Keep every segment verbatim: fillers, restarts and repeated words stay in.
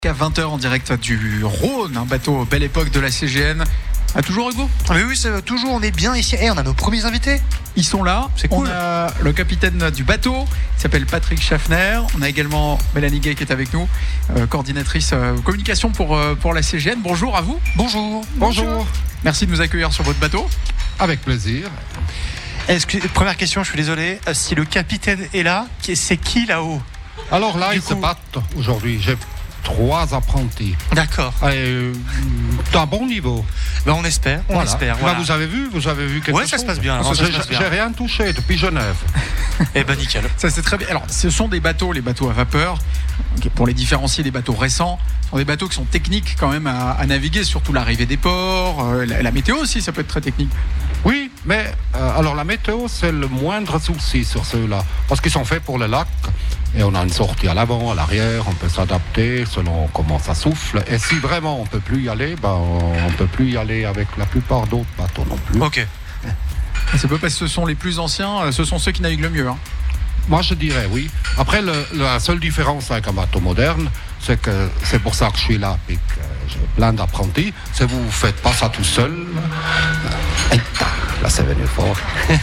À vingt heures en direct du Rhône, un bateau belle époque de la C G N. Ah, toujours Hugo ? Oui, oui, c'est toujours, on est bien ici. Et on a nos premiers invités. Ils sont là. C'est cool. On a le capitaine du bateau, qui s'appelle Patrick Schaffner. On a également Mélanie Gay qui est avec nous, euh, coordinatrice euh, communication pour, euh, pour la C G N. Bonjour à vous. Bonjour. Bonjour. Merci de nous accueillir sur votre bateau. Avec plaisir. Est-ce que, première question, je suis désolé. Si le capitaine est là, c'est qui là-haut ? Alors là, Du ils coup- se battent aujourd'hui. J'ai trois apprentis. D'accord. Euh, d'un bon niveau. Ben, on espère. On Voilà. espère. Là, Voilà. vous avez vu, vous avez vu quelque Ouais, chose. ça se passe bien, Parce alors, que ça se j'ai, passe bien. j'ai rien touché depuis Genève. Eh ben nickel. Ça c'est très bien. Alors, ce sont des bateaux, les bateaux à vapeur. Ok, pour les différencier des bateaux récents, ce sont des bateaux qui sont techniques quand même à, à naviguer, surtout l'arrivée des ports, euh, la, la météo aussi, ça peut être très technique. Oui, mais euh, alors la météo, c'est le moindre souci sur ceux-là. Parce qu'ils sont faits pour le lac. Et on a une sortie à l'avant, à l'arrière, on peut s'adapter selon comment ça souffle. Et si vraiment on ne peut plus y aller, ben, on ne peut plus y aller avec la plupart d'autres bateaux non plus. Ok. C'est pas parce que ce sont les plus anciens, euh, ce sont ceux qui naviguent le mieux. Hein. Moi, je dirais oui. Après, le- la seule différence avec un bateau moderne, c'est que c'est pour ça que je suis là et que j'ai plein d'apprentis, c'est que vous ne faites pas ça tout seul. Euh, Là, c'est venu fort.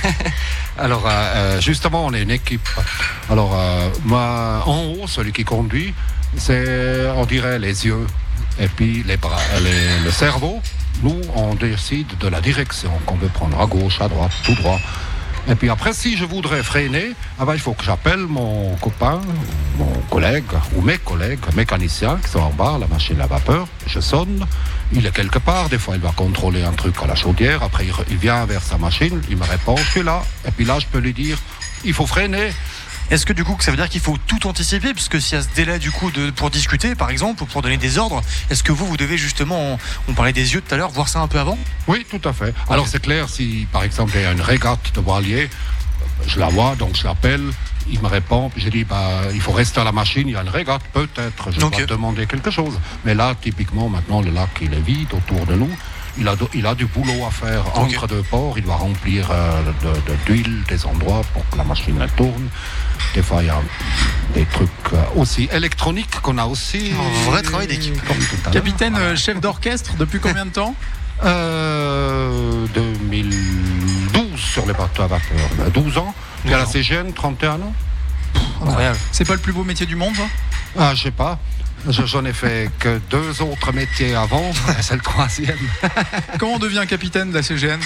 Alors, euh, euh, justement, on est une équipe. Alors, euh, moi, en haut, celui qui conduit, c'est, on dirait, les yeux et puis les bras, les- le cerveau. Nous, on décide de la direction qu'on veut prendre, à gauche, à droite, tout droit. Et puis après, si je voudrais freiner, ah ben, il faut que j'appelle mon copain, mon collègue, ou mes collègues mécaniciens qui sont en bas, la machine à vapeur. Je sonne, il est quelque part, des fois il va contrôler un truc à la chaudière, après il, re- il vient vers sa machine, il me répond, je suis là. Et puis là, je peux lui dire, il faut freiner. Est-ce que du coup, ça veut dire qu'il faut tout anticiper, parce que s'il y a ce délai du coup de, pour discuter, par exemple, ou pour donner des ordres, est-ce que vous, vous devez justement, on parlait des yeux tout à l'heure, voir ça un peu avant ? Oui, tout à fait. Alors c'est clair, si par exemple il y a une régate de voiliers, je la vois, donc je l'appelle, il me répond, puis j'ai dit, bah, il faut rester à la machine, il y a une régate, peut-être, je Ok. dois demander quelque chose. Mais là, typiquement, maintenant, le lac, il est vide autour de nous. Il a, do- il a du boulot à faire Ok. entre deux ports. Il doit remplir euh, de, de- d'huile des endroits pour que la machine elle tourne. Des fois, il y a des trucs euh, aussi électroniques qu'on a aussi. Un vrai travail d'équipe. Comme tout à l'heure. Capitaine, Voilà. euh, chef d'orchestre, depuis combien de temps ? Euh, deux mille douze sur les bateaux à vapeur. Euh, douze ans. Puis à la Douze ans. C G N, trente et un ans. Incroyable. C'est pas le plus beau métier du monde, ça ? Ah, je sais pas. Je, j'en ai fait que deux autres métiers avant. C'est le troisième. Comment on devient capitaine de la C G N ?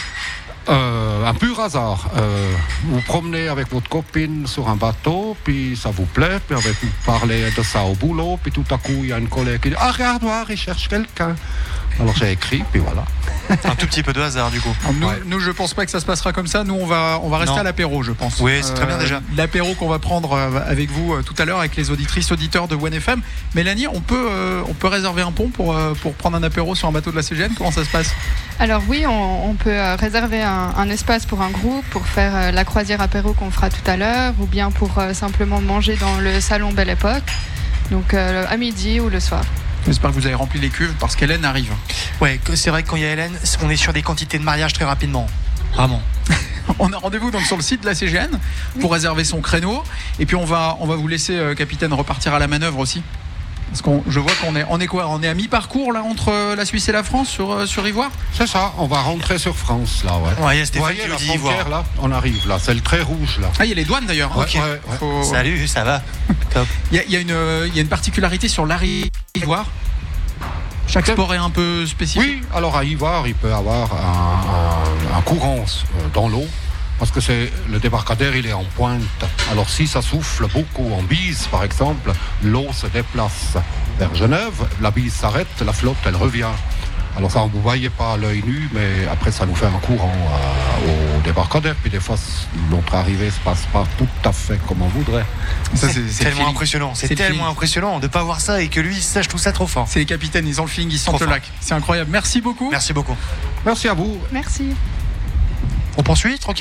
Euh, un pur hasard. Euh, vous promenez avec votre copine sur un bateau, puis ça vous plaît, puis avec, vous parlez de ça au boulot, puis tout à coup, il y a une collègue qui dit « Ah, regarde voir, il cherche quelqu'un ». Alors j'ai écrit, puis voilà. Un tout petit peu de hasard du coup. Alors, nous, Ouais. nous, je pense pas que ça se passera comme ça. Nous, on va, on va rester Non. à l'apéro, je pense. Oui, c'est très bien déjà. L'apéro qu'on va prendre euh, avec vous euh, tout à l'heure, avec les auditrices, auditeurs de One F M. Mélanie, on peut, euh, on peut réserver un pont pour, euh, pour prendre un apéro sur un bateau de la C G N. Comment ça se passe ? Alors oui, on, on peut euh, réserver un, un espace pour un groupe, pour faire euh, la croisière apéro qu'on fera tout à l'heure, ou bien pour euh, simplement manger dans le salon Belle Époque, donc euh, à midi ou le soir. J'espère que vous avez rempli les cuves parce qu'Hélène arrive. Ouais, que- c'est vrai que quand il y a Hélène, on est sur des quantités de mariage très rapidement. Vraiment. On a rendez-vous donc sur le site de la C G N pour réserver son créneau. Et puis on va, on va vous laisser, euh, capitaine, repartir à la manœuvre aussi. Parce qu'on, je vois qu'on est, on est quoi ? On est à mi-parcours là entre euh, la Suisse et la France sur, euh, sur Ivoire. C'est ça, on va rentrer sur France, là, ouais. Ouais, il y a Vous Stéphane voyez qui la nous dit frontière, Ivoire. là, on arrive, là, c'est le trait rouge, là. Ah, il y a les douanes d'ailleurs. Ok. Ouais, ouais, ouais. Faut- Salut, ça va. Top. Il y a, il y a une, euh, il y a une particularité sur l'arrivée d'Ivoire. Chaque sport est un peu spécifique. Oui, alors à Ivoire, il peut avoir un, un- un courant euh, dans l'eau, parce que c'est le débarcadère, il est en pointe. Alors si ça souffle beaucoup en bise, par exemple, l'eau se déplace vers Genève, la bise s'arrête, la flotte, elle revient. Alors ça, vous ne voyez pas à l'œil nu, mais après, ça nous fait un courant euh, au débarcadère. Puis des fois, notre arrivée ne se passe pas tout à fait comme on voudrait. Ça, C'est c'est, c'est le tellement feeling. impressionnant. C'est C'est le tellement feeling. impressionnant de pas voir ça et que lui il sache tout ça trop fort. C'est les capitaines, ils ont le feeling, ils sentent Trop le fort. lac. C'est incroyable. Merci beaucoup. Merci beaucoup. Merci à vous. Merci. On poursuit tranquille.